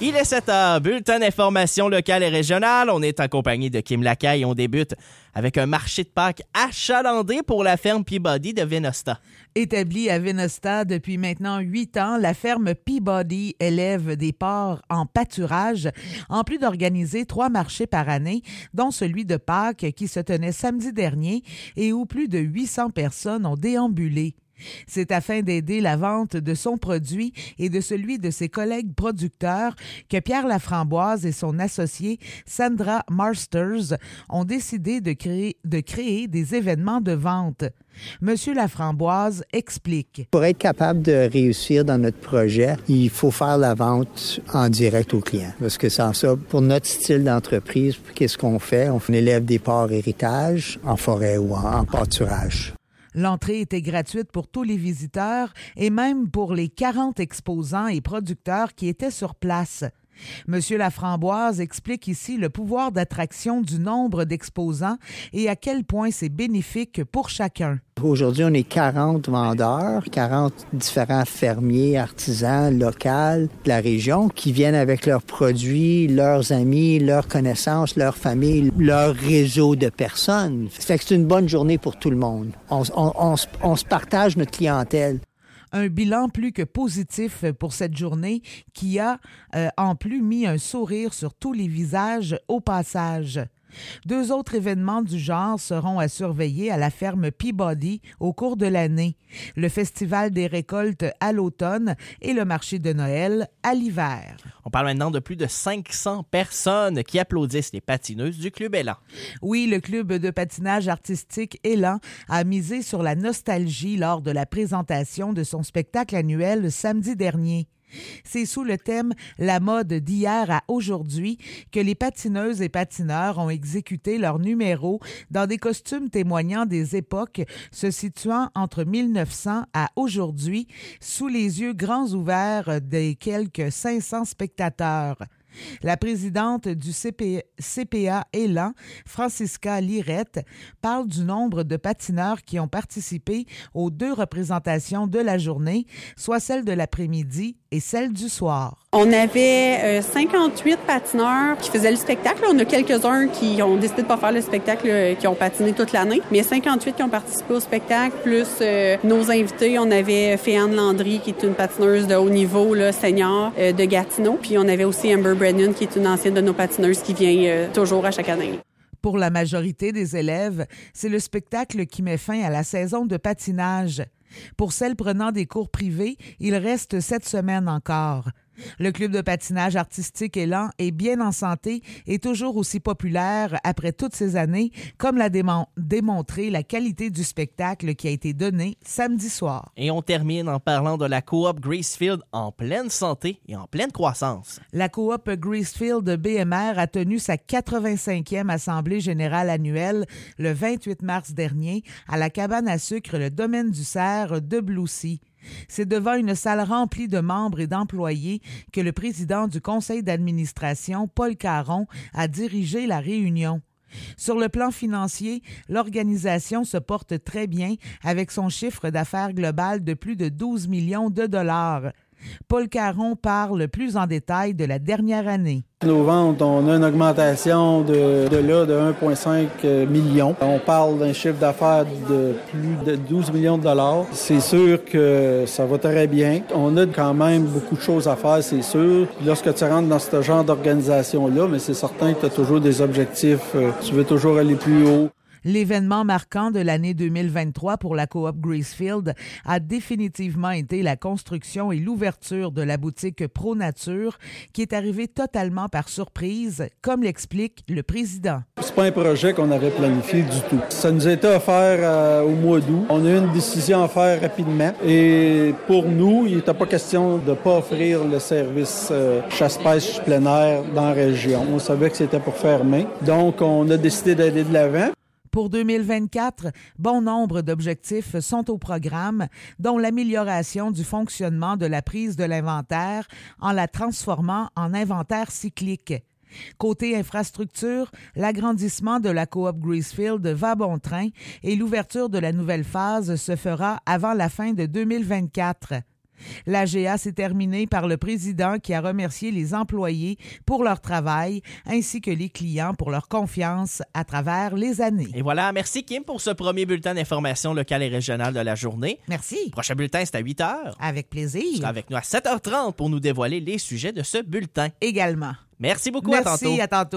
Il est 7h, bulletin d'information locale et régionale. On est en compagnie de Kim Lacaille. On débute avec un marché de Pâques achalandé pour la ferme Peabody de Vénosta. Établie à Vénosta depuis maintenant 8 ans, la ferme Peabody élève des porcs en pâturage, en plus d'organiser 3 marchés par année, dont celui de Pâques qui se tenait samedi dernier et où plus de 800 personnes ont déambulé. C'est afin d'aider la vente de son produit et de celui de ses collègues producteurs que Pierre Laframboise et son associé Sandra Marsters ont décidé de créer des événements de vente. Monsieur Laframboise explique. Pour être capable de réussir dans notre projet, il faut faire la vente en direct aux clients. Parce que sans ça, pour notre style d'entreprise, qu'est-ce qu'on fait? On élève des porcs héritage en forêt ou en pâturage. L'entrée était gratuite pour tous les visiteurs et même pour les 40 exposants et producteurs qui étaient sur place. Monsieur Laframboise explique ici le pouvoir d'attraction du nombre d'exposants et à quel point c'est bénéfique pour chacun. Aujourd'hui, on est 40 vendeurs, 40 différents fermiers, artisans, locaux de la région qui viennent avec leurs produits, leurs amis, leurs connaissances, leur famille, leur réseau de personnes. Ça fait que c'est une bonne journée pour tout le monde. On se partage notre clientèle. Un bilan plus que positif pour cette journée qui a en plus mis un sourire sur tous les visages au passage. 2 autres événements du genre seront à surveiller à la ferme Peabody au cours de l'année. Le Festival des récoltes à l'automne et le marché de Noël à l'hiver. On parle maintenant de plus de 500 personnes qui applaudissent les patineuses du Club Élan. Oui, le club de patinage artistique Élan a misé sur la nostalgie lors de la présentation de son spectacle annuel samedi dernier. C'est sous le thème « La mode d'hier à aujourd'hui » que les patineuses et patineurs ont exécuté leurs numéros dans des costumes témoignant des époques se situant entre 1900 à aujourd'hui, sous les yeux grands ouverts des quelques 500 spectateurs. La présidente du CPA Élan, Francisca Lirette, parle du nombre de patineurs qui ont participé aux 2 représentations de la journée, soit celle de l'après-midi et celle du soir. On avait 58 patineurs qui faisaient le spectacle. On a quelques-uns qui ont décidé de pas faire le spectacle, qui ont patiné toute l'année, mais 58 qui ont participé au spectacle, plus nos invités. On avait Féanne Landry, qui est une patineuse de haut niveau, là, senior, de Gatineau. Puis on avait aussi Amber Brennan, qui est une ancienne de nos patineuses qui vient toujours à chaque année. Pour la majorité des élèves, c'est le spectacle qui met fin à la saison de patinage. Pour celles prenant des cours privés, il reste 7 semaines encore. Le club de patinage artistique Élan est bien en santé et toujours aussi populaire après toutes ces années, comme l'a démontré la qualité du spectacle qui a été donné samedi soir. Et on termine en parlant de la coop Gracefield en pleine santé et en pleine croissance. La coop Gracefield BMR a tenu sa 85e assemblée générale annuelle le 28 mars dernier à la cabane à sucre Le Domaine du Cerf de Bloussy. C'est devant une salle remplie de membres et d'employés que le président du conseil d'administration, Paul Caron, a dirigé la réunion. Sur le plan financier, l'organisation se porte très bien avec son chiffre d'affaires global de plus de 12 millions de dollars. Paul Caron parle plus en détail de la dernière année. Nos ventes, on a une augmentation de 1,5 million. On parle d'un chiffre d'affaires de plus de 12 millions de dollars. C'est sûr que ça va très bien. On a quand même beaucoup de choses à faire, c'est sûr. Puis lorsque tu rentres dans ce genre d'organisation-là, mais c'est certain que tu as toujours des objectifs. Tu veux toujours aller plus haut. L'événement marquant de l'année 2023 pour la coop Gracefield a définitivement été la construction et l'ouverture de la boutique Pro Nature qui est arrivée totalement par surprise, comme l'explique le président. C'est pas un projet qu'on avait planifié du tout. Ça nous a été offert au mois d'août. On a eu une décision à faire rapidement et pour nous, il n'était pas question de pas offrir le service chasse-pêche plein air dans la région. On savait que c'était pour fermer. Donc, on a décidé d'aller de l'avant. Pour 2024, bon nombre d'objectifs sont au programme, dont l'amélioration du fonctionnement de la prise de l'inventaire en la transformant en inventaire cyclique. Côté infrastructure, l'agrandissement de la coop Gracefield va bon train et l'ouverture de la nouvelle phase se fera avant la fin de 2024. L'AGA s'est terminée par le président qui a remercié les employés pour leur travail ainsi que les clients pour leur confiance à travers les années. Et voilà, merci Kim pour ce premier bulletin d'information locale et régionale de la journée. Merci. Le prochain bulletin, c'est à 8h. Avec plaisir. Tu seras avec nous à 7h30 pour nous dévoiler les sujets de ce bulletin. Également. Merci beaucoup, Merci, à tantôt. à tantôt.